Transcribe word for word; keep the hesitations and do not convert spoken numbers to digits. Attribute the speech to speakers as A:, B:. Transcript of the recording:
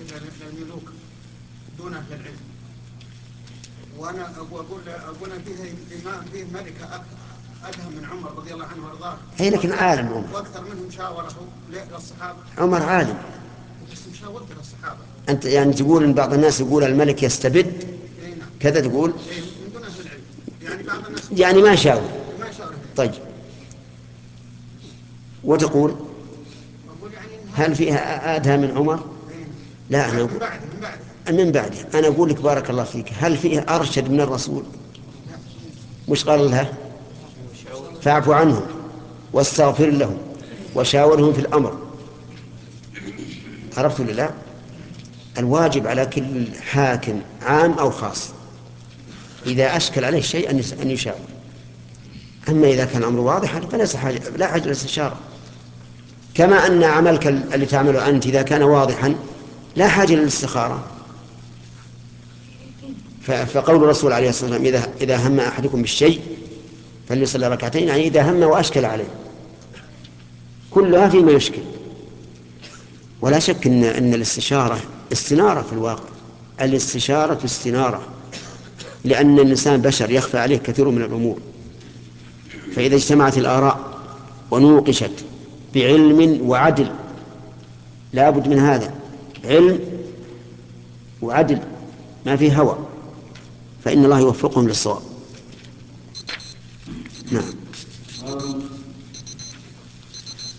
A: للملوك دون أهل العلم، وأنا أقول أقول فيه إمام فيه ملك أفهم من عمر رضي الله عنه وارضاه.
B: هي لكن عالم عمر.
A: وأكثر منهم شاوره للصحابة.
B: عمر عالم.
A: بس مشاورته للصحابة.
B: أنت يعني تقول إن بعض الناس يقول الملك يستبد.
A: إيه نعم.
B: كذا تقول.
A: إيه من دون أهل العلم. يعني بعض الناس.
B: يعني ما شاور.
A: ما شاور.
B: طيب. وتقول.
A: أقول يعني
B: هل فيها آدها من عمر؟
A: إيه.
B: لا أنا
A: من
B: أقول.
A: بعد من بعد.
B: من بعده. أنا أقول لك بارك الله فيك، هل فيه أرشد من الرسول؟ وش قال لها؟ فاعف عنهم واستغفر لهم وشاورهم في الأمر. عرفت ولا لا؟ الواجب على كل حاكم عام أو خاص إذا أشكل عليه شيء أن يشاور. أما إذا كان الأمر واضحا فليس حاجة، لا حاجة للاستشارة. كما أن عملك اللي تعمله أنت إذا كان واضحا لا حاجة للاستخارة. فقول الرسول عليه الصلاة والسلام إذا إذا هم أحدكم بالشيء فليصلي ركعتين، يعني إذا هم وأشكل عليه، كلها فيما يشكل. ولا شك إن أن الاستشارة استنارة في الواقع. الاستشارة استنارة، لأن الإنسان بشر يخفى عليه كثير من الأمور، فإذا اجتمعت الآراء ونوقشت بعلم وعدل، لا بد من هذا، علم وعدل ما فيه هوى، فإن الله يوفقهم للصواب. نعم.